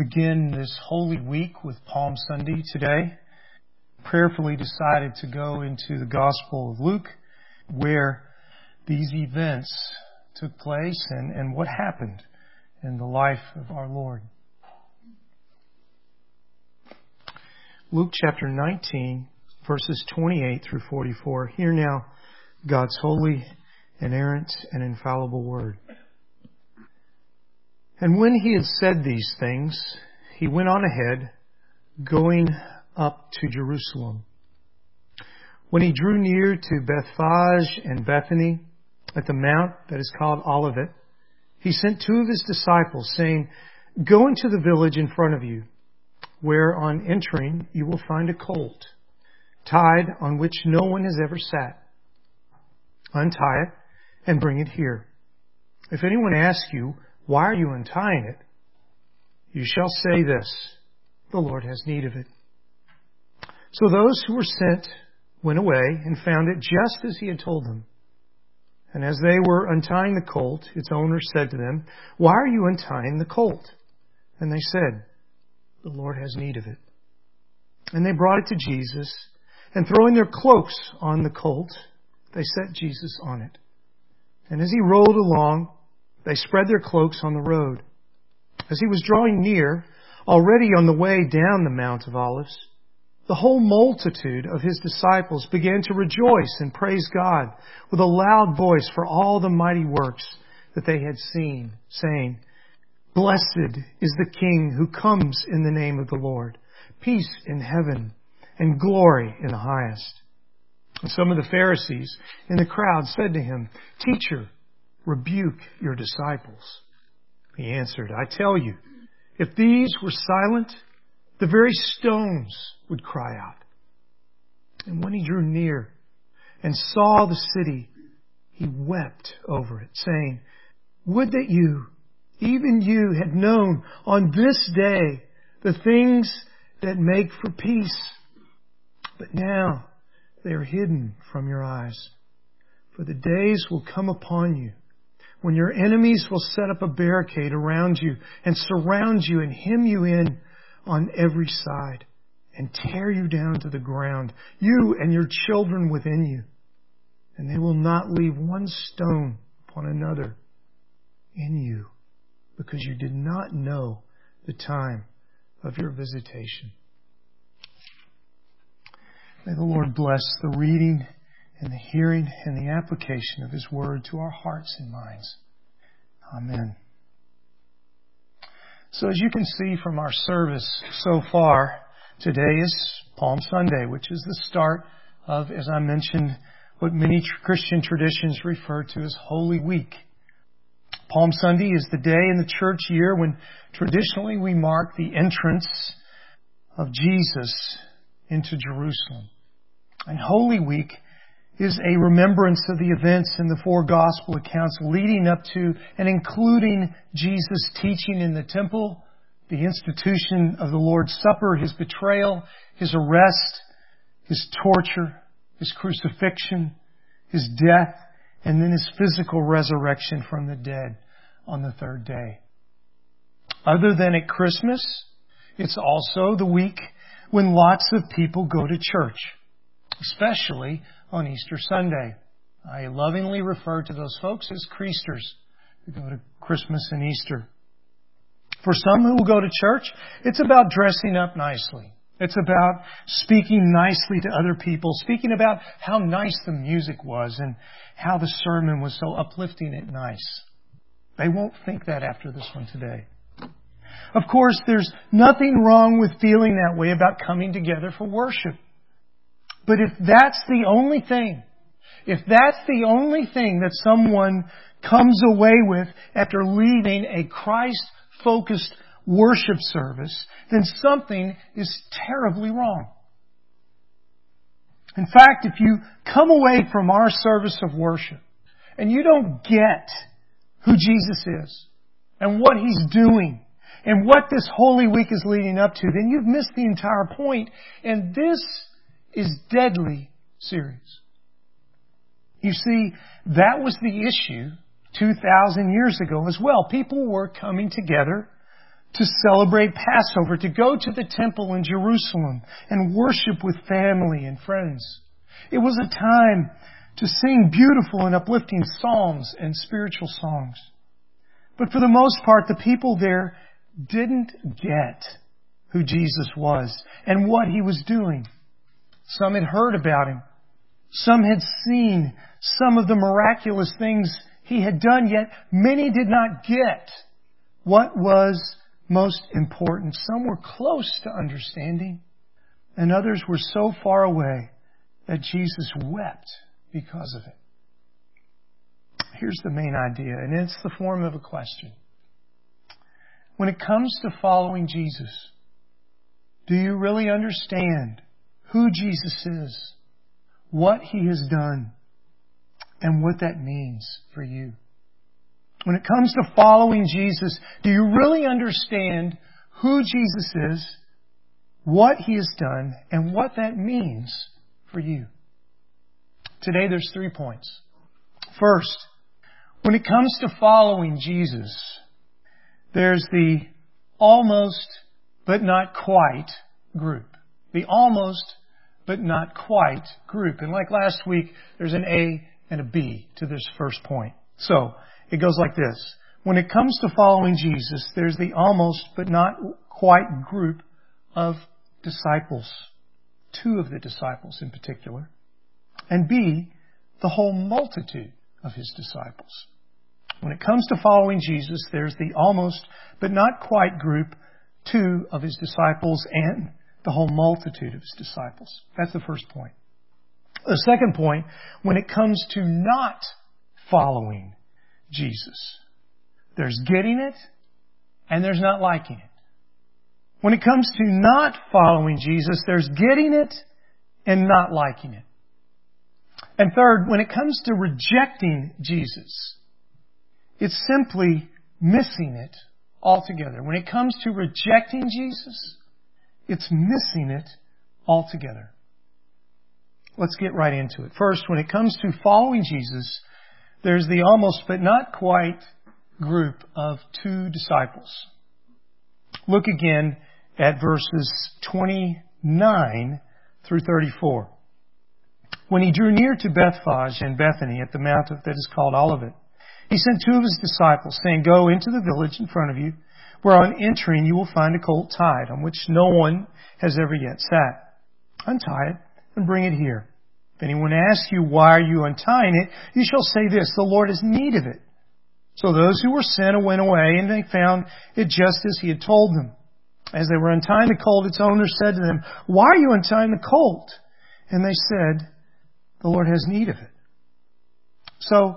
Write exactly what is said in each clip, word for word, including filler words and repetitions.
begin this Holy Week with Palm Sunday today, prayerfully decided to go into the Gospel of Luke, where these events took place and, and what happened in the life of our Lord. Luke chapter nineteen, verses twenty-eight through forty-four. Hear now God's holy, inerrant, and infallible word. And when he had said these things, he went on ahead, going up to Jerusalem. When he drew near to Bethphage and Bethany, at the mount that is called Olivet, he sent two of his disciples, saying, "Go into the village in front of you, where on entering you will find a colt, tied on which no one has ever sat. Untie it and bring it here. If anyone asks you, 'Why are you untying it?' you shall say this, 'The Lord has need of it.'" So those who were sent went away and found it just as he had told them. And as they were untying the colt, its owner said to them, "Why are you untying the colt?" And they said, "The Lord has need of it." And they brought it to Jesus, and throwing their cloaks on the colt, they set Jesus on it. And as he rode along, they spread their cloaks on the road. As he was drawing near, already on the way down the Mount of Olives, the whole multitude of his disciples began to rejoice and praise God with a loud voice for all the mighty works that they had seen, saying, "Blessed is the King who comes in the name of the Lord. Peace in heaven and glory in the highest." And some of the Pharisees in the crowd said to him, "Teacher, rebuke your disciples." He answered, "I tell you, if these were silent, the very stones would cry out." And when he drew near and saw the city, he wept over it, saying, "Would that you, even you, had known on this day the things that make for peace. But now they are hidden from your eyes. For the days will come upon you when your enemies will set up a barricade around you and surround you and hem you in on every side and tear you down to the ground, you and your children within you. And they will not leave one stone upon another in you, because you did not know the time of your visitation." May the Lord bless the reading and the hearing and the application of His Word to our hearts and minds. Amen. So as you can see from our service so far, today is Palm Sunday, which is the start of, as I mentioned, what many Christian traditions refer to as Holy Week. Palm Sunday is the day in the church year when traditionally we mark the entrance of Jesus into Jerusalem. And Holy Week is a remembrance of the events in the four gospel accounts leading up to and including Jesus' teaching in the temple, the institution of the Lord's Supper, His betrayal, His arrest, His torture, His crucifixion, His death, and then His physical resurrection from the dead on the third day. Other than at Christmas, it's also the week when lots of people go to church, especially on Easter Sunday. I lovingly refer to those folks as Creasters who go to Christmas and Easter. For some who go to church, it's about dressing up nicely. It's about speaking nicely to other people, speaking about how nice the music was and how the sermon was so uplifting and nice. They won't think that after this one today. Of course, there's nothing wrong with feeling that way about coming together for worship. But if that's the only thing, if that's the only thing that someone comes away with after leaving a Christ-focused worship service, then something is terribly wrong. In fact, if you come away from our service of worship and you don't get who Jesus is and what He's doing and what this Holy Week is leading up to, then you've missed the entire point. And this is deadly serious. You see, that was the issue two thousand years ago as well. People were coming together to celebrate Passover, to go to the temple in Jerusalem and worship with family and friends. It was a time to sing beautiful and uplifting psalms and spiritual songs. But for the most part, the people there didn't get who Jesus was and what He was doing. Some had heard about Him. Some had seen some of the miraculous things He had done, yet many did not get what was most important. Some were close to understanding, and others were so far away that Jesus wept because of it. Here's the main idea, and it's the form of a question. When it comes to following Jesus, do you really understand who Jesus is, what He has done, and what that means for you? When it comes to following Jesus, do you really understand who Jesus is, what He has done, and what that means for you? Today there's three points. First, when it comes to following Jesus, there's the almost but not quite group. The almost but not quite group. And like last week, there's an A and a B to this first point. So, it goes like this. When it comes to following Jesus, there's the almost but not quite group of disciples. Two of the disciples in particular. And B, the whole multitude of His disciples. When it comes to following Jesus, there's the almost but not quite group, two of His disciples, and the whole multitude of His disciples. That's the first point. The second point, when it comes to not following Jesus, there's getting it and there's not liking it. When it comes to not following Jesus, there's getting it and not liking it. And third, when it comes to rejecting Jesus, it's simply missing it altogether. When it comes to rejecting Jesus, it's missing it altogether. Let's get right into it. First, when it comes to following Jesus, there's the almost but not quite group of two disciples. Look again at verses twenty-nine through thirty-four. When He drew near to Bethphage and Bethany at the mount that is called Olivet, He sent two of His disciples, saying, "Go into the village in front of you, where on entering you will find a colt tied, on which no one has ever yet sat. Untie it and bring it here. If anyone asks you, 'Why are you untying it?' you shall say this, 'The Lord has need of it.'" So those who were sent went away, and they found it just as He had told them. As they were untying the colt, its owner said to them, "Why are you untying the colt?" And they said, "The Lord has need of it." So,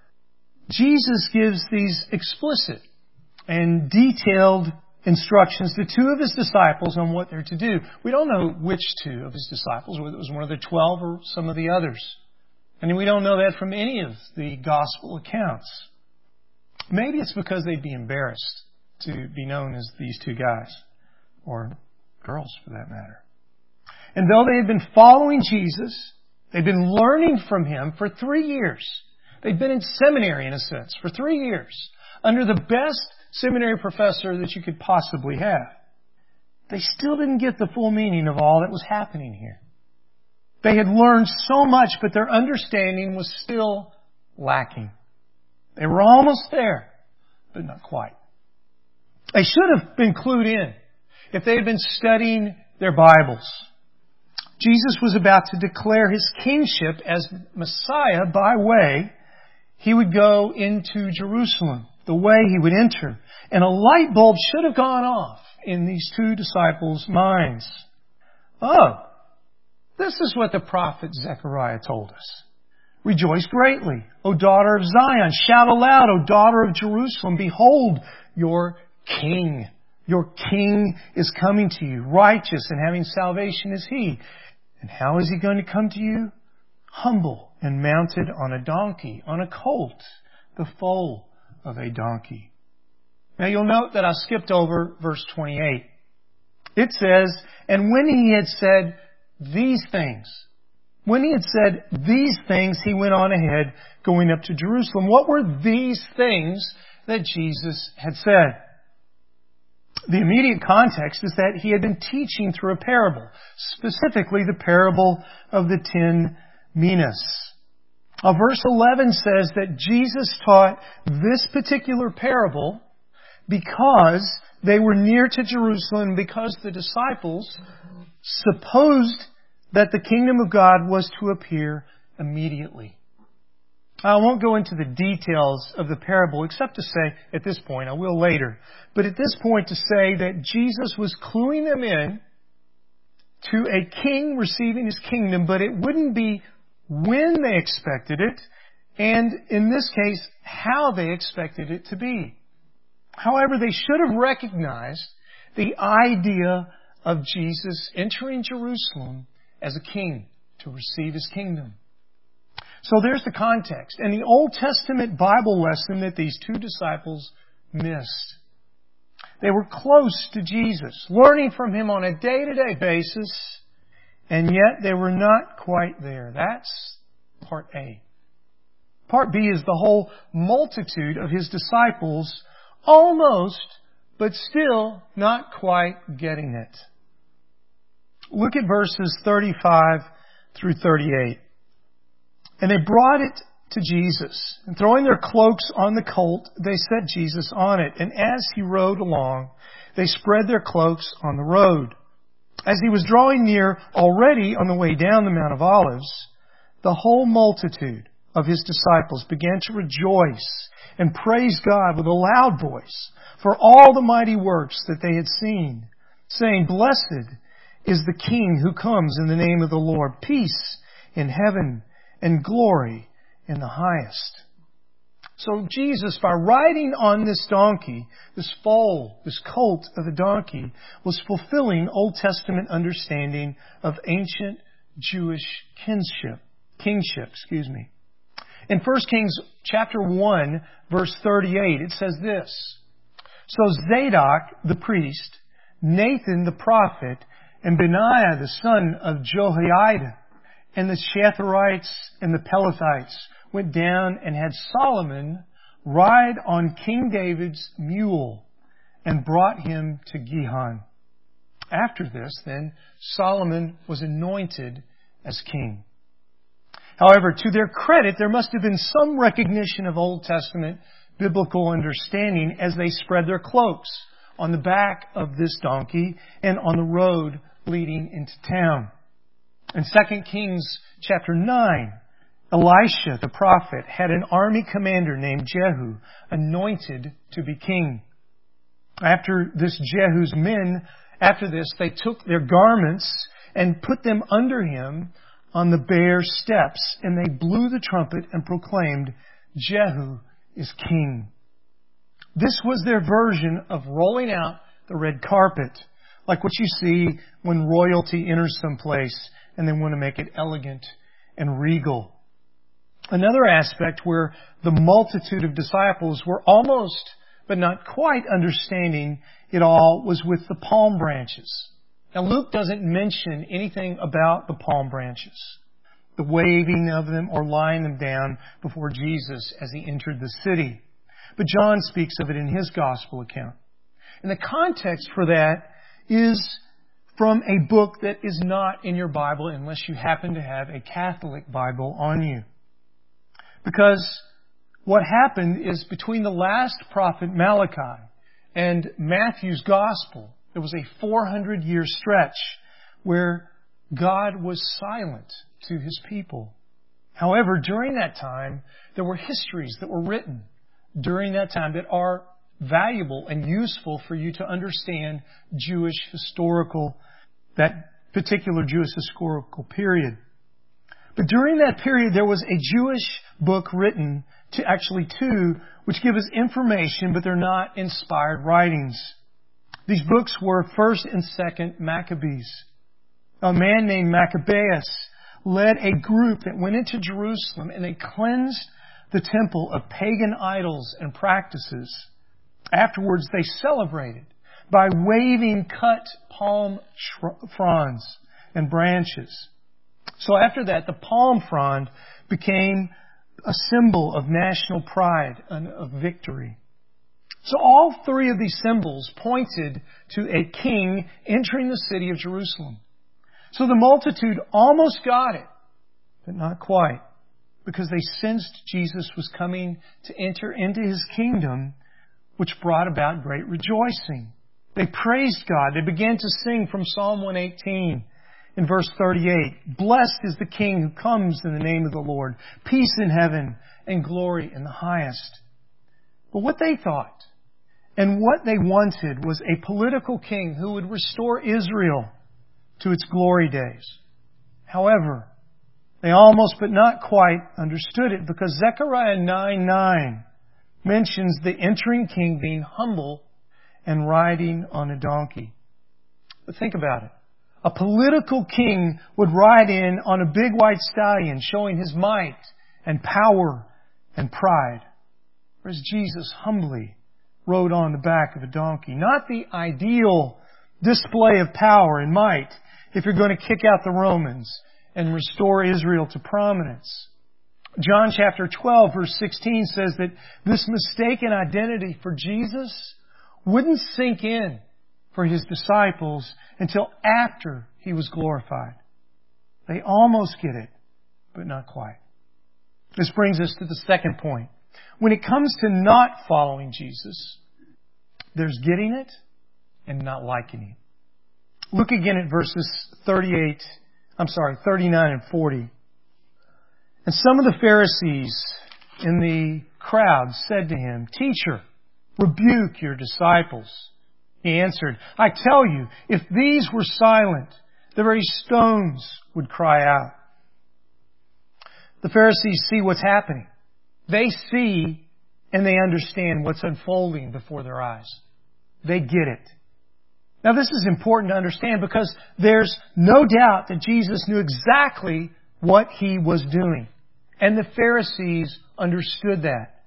Jesus gives these explicit and detailed instructions to two of His disciples on what they're to do. We don't know which two of His disciples, whether it was one of the twelve or some of the others. And we don't know that from any of the gospel accounts. Maybe it's because they'd be embarrassed to be known as these two guys, or girls for that matter. And though they had been following Jesus, they'd been learning from Him for three years. They'd been in seminary, in a sense, for three years, under the best seminary professor that you could possibly have. They still didn't get the full meaning of all that was happening here. They had learned so much, but their understanding was still lacking. They were almost there, but not quite. They should have been clued in if they had been studying their Bibles. Jesus was about to declare His kingship as Messiah by way He would go into Jerusalem, the way He would enter. And a light bulb should have gone off in these two disciples' minds. Oh, this is what the prophet Zechariah told us. "Rejoice greatly, O daughter of Zion. Shout aloud, O daughter of Jerusalem. Behold, your king. Your king is coming to you. Righteous and having salvation is He. And how is He going to come to you? Humble and mounted on a donkey, on a colt, the foal of a donkey." Now you'll note that I skipped over verse twenty-eight. It says, "And when He had said these things," when He had said these things, He went on ahead, going up to Jerusalem. What were these things that Jesus had said? The immediate context is that He had been teaching through a parable, specifically the parable of the ten minas. Uh, verse eleven says that Jesus taught this particular parable because they were near to Jerusalem, because the disciples supposed that the kingdom of God was to appear immediately. I won't go into the details of the parable except to say, at this point, I will later, but at this point to say that Jesus was cluing them in to a king receiving his kingdom, but it wouldn't be when they expected it, and in this case, how they expected it to be. However, they should have recognized the idea of Jesus entering Jerusalem as a king to receive his kingdom. So there's the context and the Old Testament Bible lesson that these two disciples missed. They were close to Jesus, learning from Him on a day-to-day basis, and yet they were not quite there. That's part A. Part B is the whole multitude of His disciples almost, but still not quite getting it. Look at verses thirty-five through thirty-eight. And they brought it to Jesus, and throwing their cloaks on the colt, they set Jesus on it. And as He rode along, they spread their cloaks on the road. As He was drawing near, already on the way down the Mount of Olives, the whole multitude of His disciples began to rejoice and praise God with a loud voice for all the mighty works that they had seen, saying, "Blessed is the King who comes in the name of the Lord. Peace in heaven and glory in the highest." So Jesus, by riding on this donkey, this foal, this colt of a donkey, was fulfilling Old Testament understanding of ancient Jewish kinship, kingship, excuse me. In First Kings chapter one, verse thirty-eight, it says this: "So Zadok the priest, Nathan the prophet, and Benaiah the son of Jehoiada, and the Shatharites and the Pelethites went down and had Solomon ride on King David's mule and brought him to Gihon. After this, then, Solomon was anointed as king." However, to their credit, there must have been some recognition of Old Testament biblical understanding as they spread their cloaks on the back of this donkey and on the road leading into town. In Second Kings chapter nine, Elisha the prophet had an army commander named Jehu anointed to be king. After this Jehu's men, after this, they took their garments and put them under him on the bare steps, and they blew the trumpet and proclaimed, "Jehu is king." This was their version of rolling out the red carpet, like what you see when royalty enters someplace and they want to make it elegant and regal. Another aspect where the multitude of disciples were almost, but not quite understanding it all was with the palm branches. Now Luke doesn't mention anything about the palm branches, the waving of them or lying them down before Jesus as He entered the city. But John speaks of it in his gospel account. And the context for that is from a book that is not in your Bible unless you happen to have a Catholic Bible on you. Because what happened is between the last prophet Malachi and Matthew's gospel, there was a four hundred year stretch where God was silent to His people. However, during that time, there were histories that were written during that time that are valuable and useful for you to understand Jewish historical, that particular Jewish historical period. But during that period, there was a Jewish book written, to actually two, which give us information, but they're not inspired writings. These books were First and Second Maccabees. A man named Maccabeus led a group that went into Jerusalem and they cleansed the temple of pagan idols and practices. Afterwards, they celebrated by waving cut palm fronds and branches. So after that, the palm frond became a symbol of national pride and of victory. So all three of these symbols pointed to a king entering the city of Jerusalem. So the multitude almost got it, but not quite, because they sensed Jesus was coming to enter into His kingdom, which brought about great rejoicing. They praised God. They began to sing from Psalm one eighteen in verse thirty-eight. Blessed is the King who comes in the name of the Lord. Peace in heaven and glory in the highest. But what they thought and what they wanted was a political king who would restore Israel to its glory days. However, they almost but not quite understood it, because Zechariah nine nine mentions the entering king being humble and riding on a donkey. But think about it. A political king would ride in on a big white stallion, showing his might and power and pride. Whereas Jesus humbly rode on the back of a donkey. Not the ideal display of power and might if you're going to kick out the Romans and restore Israel to prominence. John chapter twelve verse sixteen says that this mistaken identity for Jesus wouldn't sink in for His disciples until after He was glorified. They almost get it, but not quite. This brings us to the second point. When it comes to not following Jesus, there's getting it and not liking it. Look again at verses thirty-eight, I'm sorry, thirty-nine and forty. And some of the Pharisees in the crowd said to Him, Teacher, rebuke your disciples. He answered, I tell you, if these were silent, the very stones would cry out. The Pharisees see what's happening. They see and they understand what's unfolding before their eyes. They get it. Now this is important to understand, because there's no doubt that Jesus knew exactly what He was doing. And the Pharisees understood that.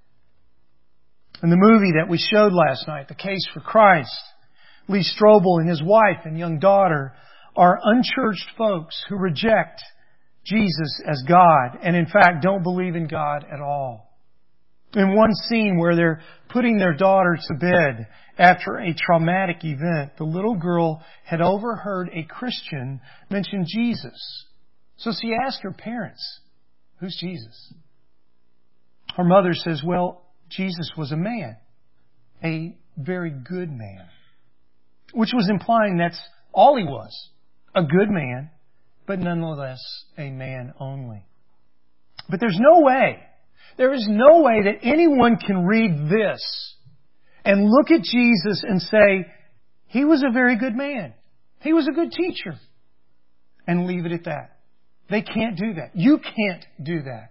In the movie that we showed last night, The Case for Christ, Lee Strobel and his wife and young daughter are unchurched folks who reject Jesus as God, and in fact don't believe in God at all. In one scene where they're putting their daughter to bed after a traumatic event, the little girl had overheard a Christian mention Jesus. So she asked her parents, who's Jesus? Her mother says, well, Jesus was a man, a very good man, which was implying that's all He was, a good man, but nonetheless a man only. But there's no way, there is no way that anyone can read this and look at Jesus and say, He was a very good man, He was a good teacher, and leave it at that. They can't do that. You can't do that.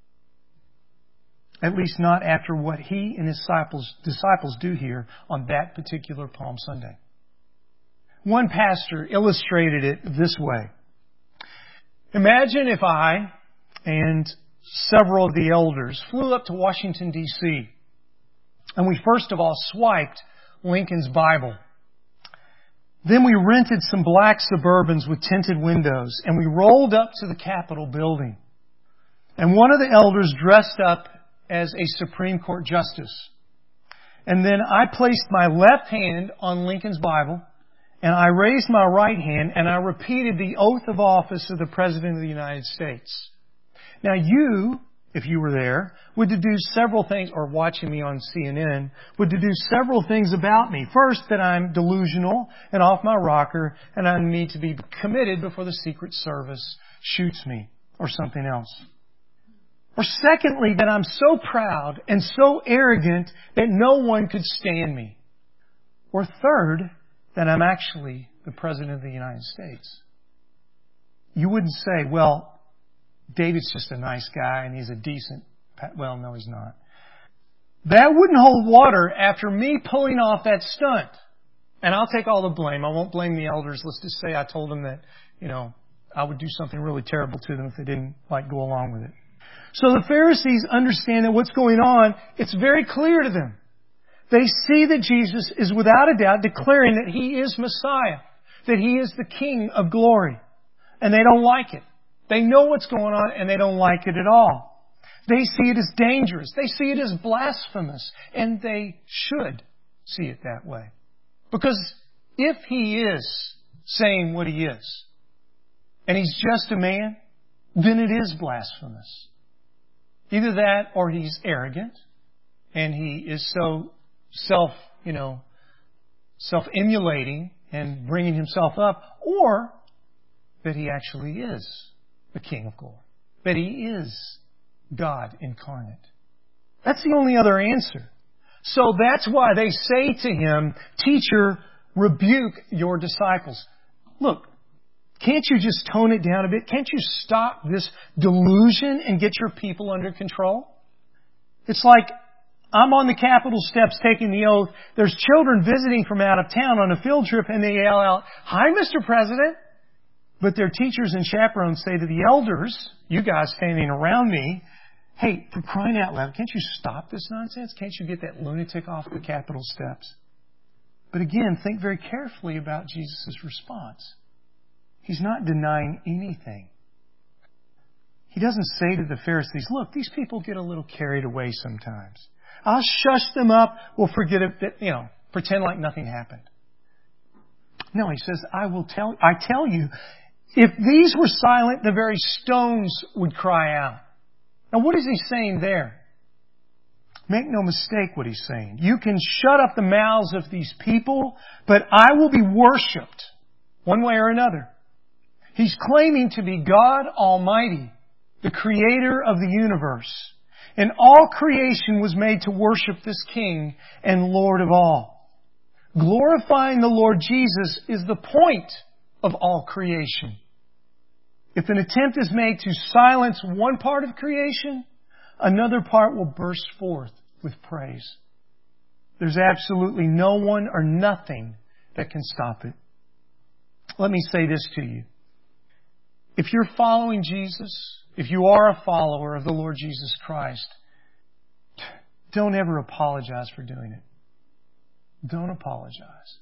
At least not after what He and His disciples, disciples do here on that particular Palm Sunday. One pastor illustrated it this way. Imagine if I and several of the elders flew up to Washington, D C, and we first of all swiped Lincoln's Bible. Then we rented some black Suburbans with tinted windows, and we rolled up to the Capitol building. And one of the elders dressed up as a Supreme Court justice. And then I placed my left hand on Lincoln's Bible, and I raised my right hand, and I repeated the oath of office of the President of the United States. Now you, if you were there, would deduce several things, or watching me on C N N, would deduce several things about me. First, that I'm delusional and off my rocker, and I need to be committed before the Secret Service shoots me, or something else. Or secondly, that I'm so proud and so arrogant that no one could stand me. Or third, that I'm actually the President of the United States. You wouldn't say, well, David's just a nice guy and he's a decent... Well, no, he's not. That wouldn't hold water after me pulling off that stunt. And I'll take all the blame. I won't blame the elders. Let's just say I told them that, you know, I would do something really terrible to them if they didn't, like, go along with it. So the Pharisees understand that what's going on, it's very clear to them. They see that Jesus is without a doubt declaring that He is Messiah, that He is the King of glory. And they don't like it. They know what's going on and they don't like it at all. They see it as dangerous. They see it as blasphemous. And they should see it that way. Because if He is saying what He is, and He's just a man, then it is blasphemous. Either that or He's arrogant, and He is so self, you know, self-emulating and bringing Himself up, or that He actually is the King of glory, that He is God incarnate. That's the only other answer. So that's why they say to Him, Teacher, rebuke your disciples. Look, can't you just tone it down a bit? Can't you stop this delusion and get your people under control? It's like I'm on the Capitol steps taking the oath. There's children visiting from out of town on a field trip and they yell out, "Hi, Mister President." But their teachers and chaperones say to the elders, you guys standing around me, "Hey, for crying out loud, can't you stop this nonsense? Can't you get that lunatic off the Capitol steps?" But again, think very carefully about Jesus' response. He's not denying anything. He doesn't say to the Pharisees, "Look, these people get a little carried away sometimes. I'll shush them up. We'll forget it, that, you know, pretend like nothing happened." No, He says, I will tell, I tell you, if these were silent, the very stones would cry out. Now, what is He saying there? Make no mistake what He's saying. You can shut up the mouths of these people, but I will be worshipped one way or another. He's claiming to be God Almighty, the Creator of the universe. And all creation was made to worship this King and Lord of all. Glorifying the Lord Jesus is the point of all creation. If an attempt is made to silence one part of creation, another part will burst forth with praise. There's absolutely no one or nothing that can stop it. Let me say this to you. If you're following Jesus, if you are a follower of the Lord Jesus Christ, don't ever apologize for doing it. Don't apologize.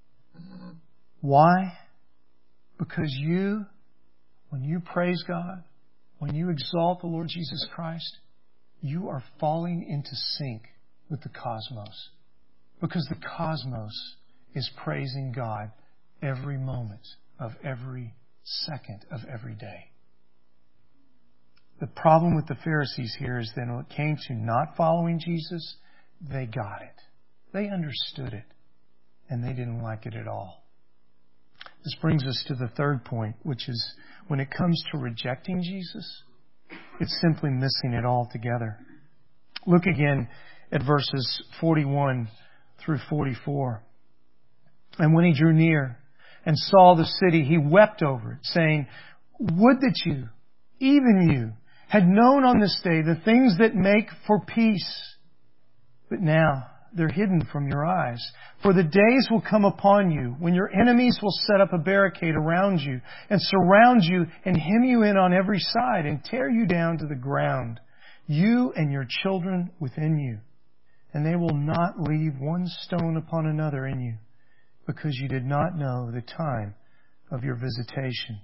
Why? Because you, when you praise God, when you exalt the Lord Jesus Christ, you are falling into sync with the cosmos. Because the cosmos is praising God every moment of every second of every day. The problem with the Pharisees here is that when it came to not following Jesus, they got it. They understood it. And they didn't like it at all. This brings us to the third point, which is when it comes to rejecting Jesus, it's simply missing it altogether. Look again at verses forty-one through forty-four. And when He drew near and saw the city, He wept over it, saying, "Would that you, even you, had known on this day the things that make for peace. But now they're hidden from your eyes. For the days will come upon you when your enemies will set up a barricade around you and surround you and hem you in on every side and tear you down to the ground, you and your children within you. And they will not leave one stone upon another in you, because you did not know the time of your visitation."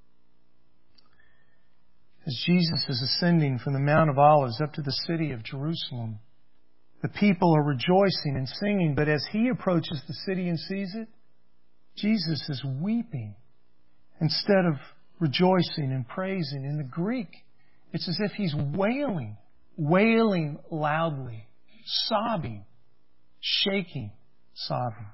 As Jesus is ascending from the Mount of Olives up to the city of Jerusalem, the people are rejoicing and singing, but as He approaches the city and sees it, Jesus is weeping instead of rejoicing and praising. In the Greek, it's as if He's wailing, wailing loudly, sobbing, shaking, sobbing.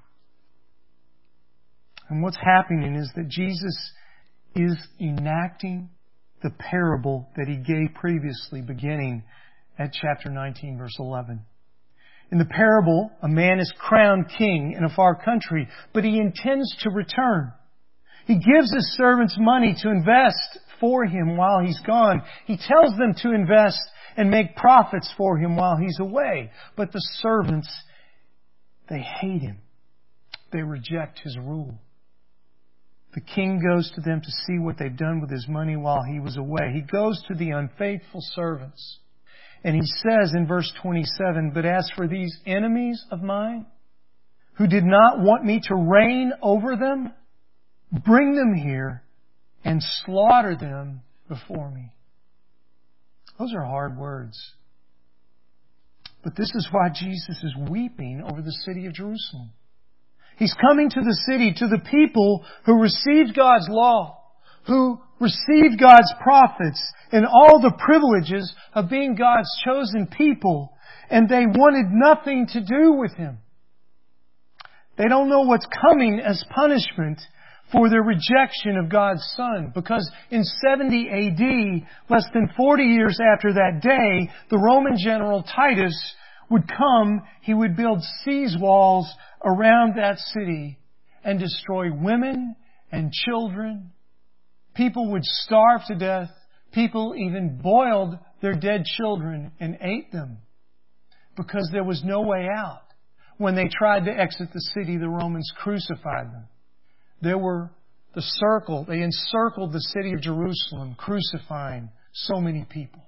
And what's happening is that Jesus is enacting the parable that He gave previously, beginning at chapter nineteen, verse eleven. In the parable, a man is crowned king in a far country, but he intends to return. He gives his servants money to invest for him while he's gone. He tells them to invest and make profits for him while he's away. But the servants, they hate him. They reject his rule. The king goes to them to see what they've done with his money while he was away. He goes to the unfaithful servants. And he says in verse twenty-seven, "But as for these enemies of mine, who did not want me to reign over them, bring them here and slaughter them before me." Those are hard words. But this is why Jesus is weeping over the city of Jerusalem. He's coming to the city, to the people who received God's law, who received God's prophets, and all the privileges of being God's chosen people, and they wanted nothing to do with Him. They don't know what's coming as punishment for their rejection of God's Son. Because in seventy A D, less than forty years after that day, the Roman general Titus would come, he would build siege walls around that city and destroy women and children. People would starve to death. People even boiled their dead children and ate them because there was no way out. When they tried to exit the city, the Romans crucified them. There were the circle, they encircled the city of Jerusalem, crucifying so many people.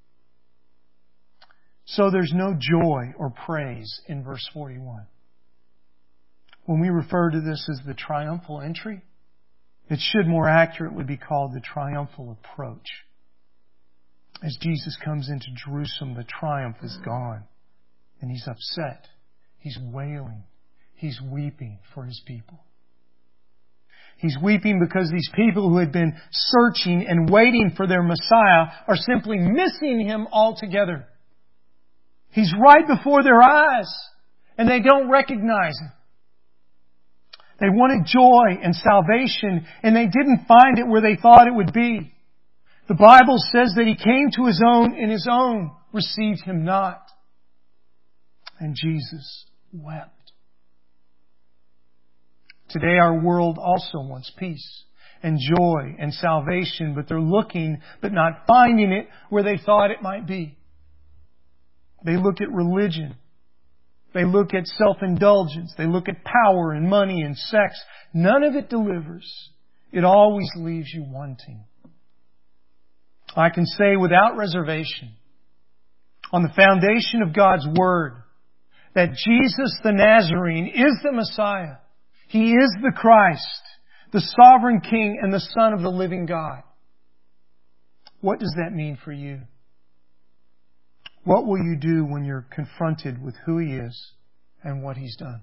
So there's no joy or praise in verse forty-one. When we refer to this as the triumphal entry, it should more accurately be called the triumphal approach. As Jesus comes into Jerusalem, the triumph is gone. And He's upset. He's wailing. He's weeping for His people. He's weeping because these people who had been searching and waiting for their Messiah are simply missing Him altogether. He's right before their eyes, and they don't recognize Him. They wanted joy and salvation, and they didn't find it where they thought it would be. The Bible says that He came to His own, and His own received Him not. And Jesus wept. Today our world also wants peace and joy and salvation, but they're looking but not finding it where they thought it might be. They look at religion. They look at self-indulgence. They look at power and money and sex. None of it delivers. It always leaves you wanting. I can say without reservation, on the foundation of God's Word, that Jesus the Nazarene is the Messiah. He is the Christ, the sovereign King and the Son of the living God. What does that mean for you? What will you do when you're confronted with who He is and what He's done?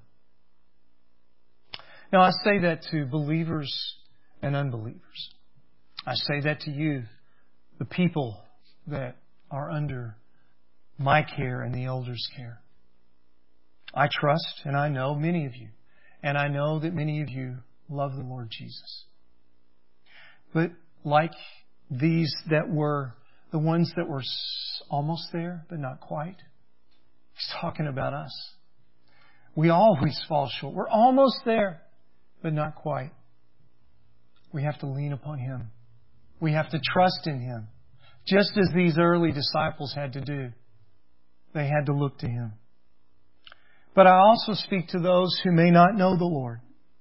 Now, I say that to believers and unbelievers. I say that to you, the people that are under my care and the elders' care. I trust and I know many of you, and I know that many of you love the Lord Jesus. But like these that were the ones that were almost there, but not quite, He's talking about us. We always fall short. We're almost there, but not quite. We have to lean upon Him. We have to trust in Him. Just as these early disciples had to do. They had to look to Him. But I also speak to those who may not know the Lord.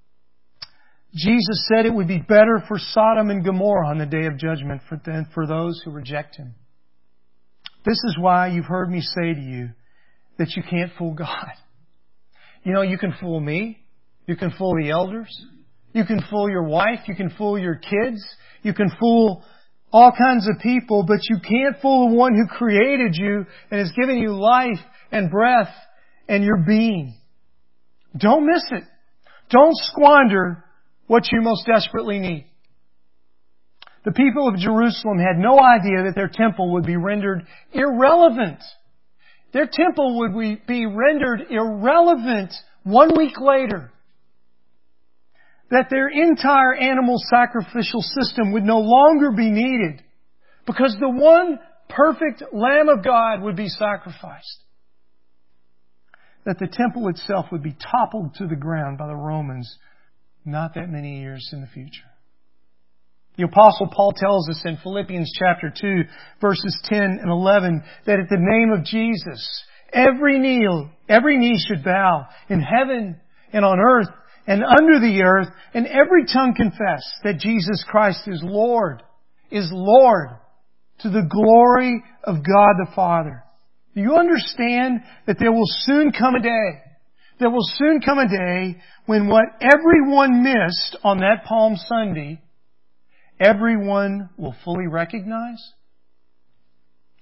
Jesus said it would be better for Sodom and Gomorrah on the day of judgment than for those who reject Him. This is why you've heard me say to you that you can't fool God. You know, you can fool me. You can fool the elders. You can fool your wife. You can fool your kids. You can fool all kinds of people, but you can't fool the one who created you and has given you life and breath and your being. Don't miss it. Don't squander what you most desperately need. The people of Jerusalem had no idea that their temple would be rendered irrelevant. Their temple would be rendered irrelevant one week later. That their entire animal sacrificial system would no longer be needed because the one perfect Lamb of God would be sacrificed. That the temple itself would be toppled to the ground by the Romans not that many years in the future. The Apostle Paul tells us in Philippians chapter two, verses ten and eleven, that at the name of Jesus, every knee, every knee should bow in heaven and on earth and under the earth, and every tongue confess that Jesus Christ is Lord, is Lord, to the glory of God the Father. Do you understand that there will soon come a day, there will soon come a day when what everyone missed on that Palm Sunday, everyone will fully recognize?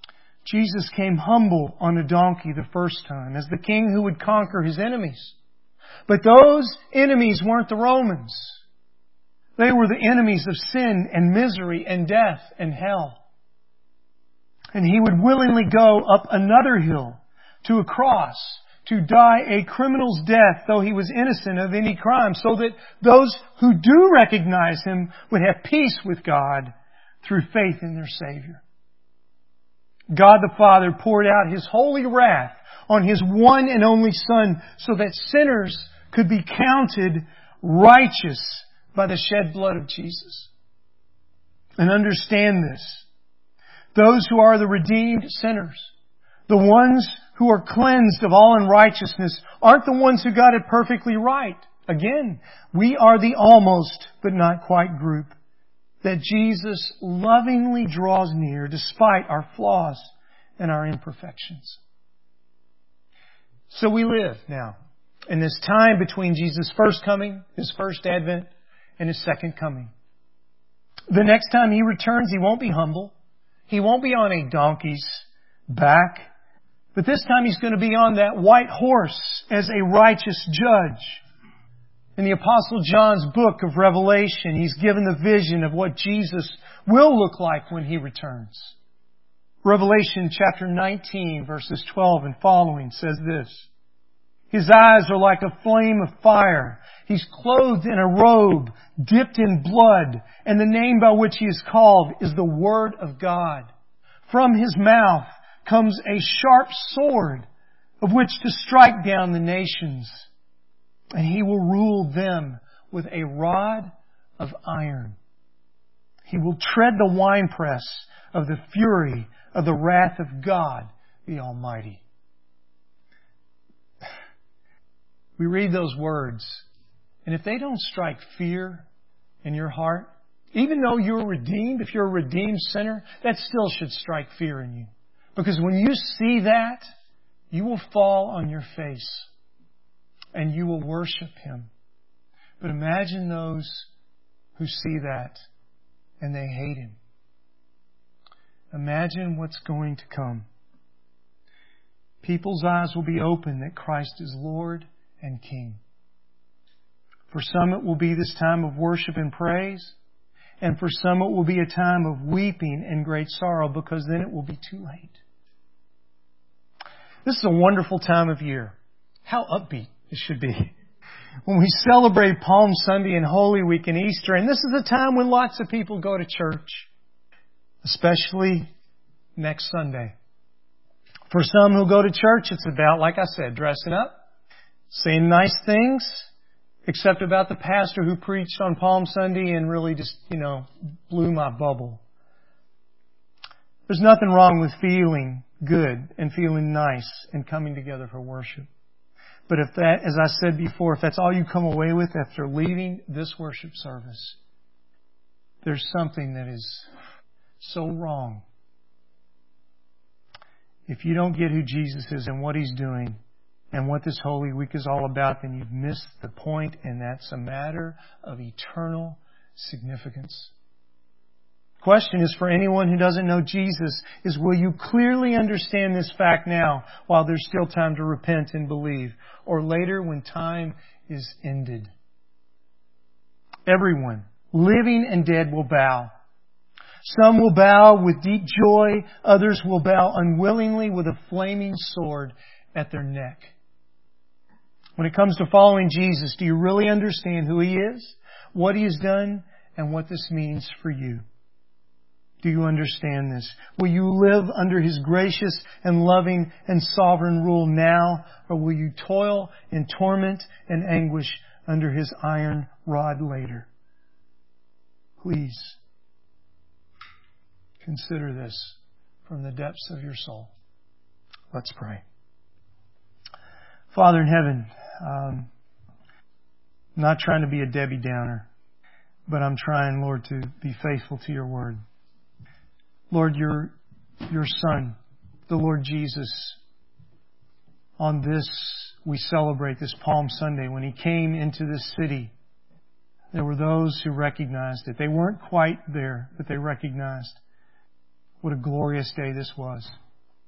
Jesus came humble on a donkey the first time as the king who would conquer his enemies. But those enemies weren't the Romans. They were the enemies of sin and misery and death and hell. And He would willingly go up another hill to a cross to die a criminal's death, though He was innocent of any crime, so that those who do recognize Him would have peace with God through faith in their Savior. God the Father poured out His holy wrath on His one and only Son so that sinners could be counted righteous by the shed blood of Jesus. And understand this. Those who are the redeemed sinners, the ones who are cleansed of all unrighteousness, aren't the ones who got it perfectly right. Again, we are the almost but not quite group that Jesus lovingly draws near despite our flaws and our imperfections. So we live now in this time between Jesus' first coming, His first advent, and His second coming. The next time He returns, He won't be humble. He won't be on a donkey's back. But this time He's going to be on that white horse as a righteous judge. In the Apostle John's book of Revelation, he's given the vision of what Jesus will look like when He returns. Revelation chapter nineteen, verses twelve and following says this. His eyes are like a flame of fire. He's clothed in a robe dipped in blood, and the name by which He is called is the Word of God. From His mouth comes a sharp sword of which to strike down the nations. And He will rule them with a rod of iron. He will tread the winepress of the fury of the wrath of God the Almighty. We read those words, and if they don't strike fear in your heart, even though you're redeemed, if you're a redeemed sinner, that still should strike fear in you. Because when you see that, you will fall on your face and you will worship Him. But imagine those who see that and they hate Him. Imagine what's going to come. People's eyes will be open that Christ is Lord and King. For some it will be this time of worship and praise. And for some it will be a time of weeping and great sorrow, because then it will be too late. This is a wonderful time of year. How upbeat it should be. When we celebrate Palm Sunday and Holy Week and Easter, and this is a time when lots of people go to church. Especially next Sunday. For some who go to church, it's about, like I said, dressing up, saying nice things, except about the pastor who preached on Palm Sunday and really just, you know, blew my bubble. There's nothing wrong with feeling good and feeling nice and coming together for worship. But if that, as I said before, if that's all you come away with after leaving this worship service, there's something that is so wrong. If you don't get who Jesus is and what He's doing and what this Holy Week is all about, then you've missed the point, and that's a matter of eternal significance. The question is for anyone who doesn't know Jesus is, will you clearly understand this fact now while there's still time to repent and believe, or later when time is ended? Everyone, living and dead, will bow. Some will bow with deep joy. Others will bow unwillingly with a flaming sword at their neck. When it comes to following Jesus, do you really understand who He is, what He has done, and what this means for you? Do you understand this? Will you live under His gracious and loving and sovereign rule now, or will you toil in torment and anguish under His iron rod later? Please consider this from the depths of your soul. Let's pray. Father in heaven, um, I'm not trying to be a Debbie Downer, but I'm trying, Lord, to be faithful to your word. Lord, your, your Son, the Lord Jesus, on this we celebrate this Palm Sunday. When He came into this city, there were those who recognized it. They weren't quite there, but they recognized what a glorious day this was.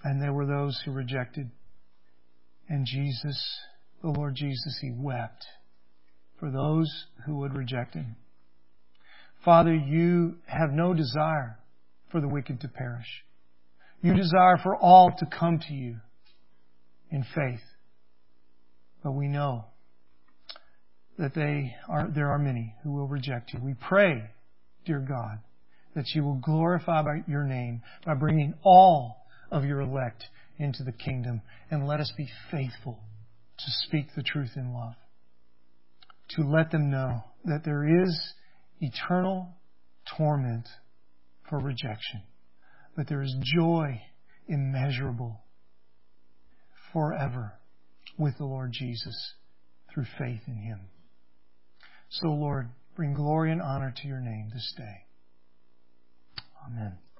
And there were those who rejected. And Jesus, the Lord Jesus, He wept for those who would reject Him. Father, You have no desire for the wicked to perish. You desire for all to come to You in faith. But we know that they are, there are many who will reject You. We pray, dear God, that You will glorify by Your name by bringing all of Your elect into the kingdom. And let us be faithful to speak the truth in love. To let them know that there is eternal torment for rejection. But there is joy immeasurable forever with the Lord Jesus through faith in Him. So, Lord, bring glory and honor to Your name this day. Amen.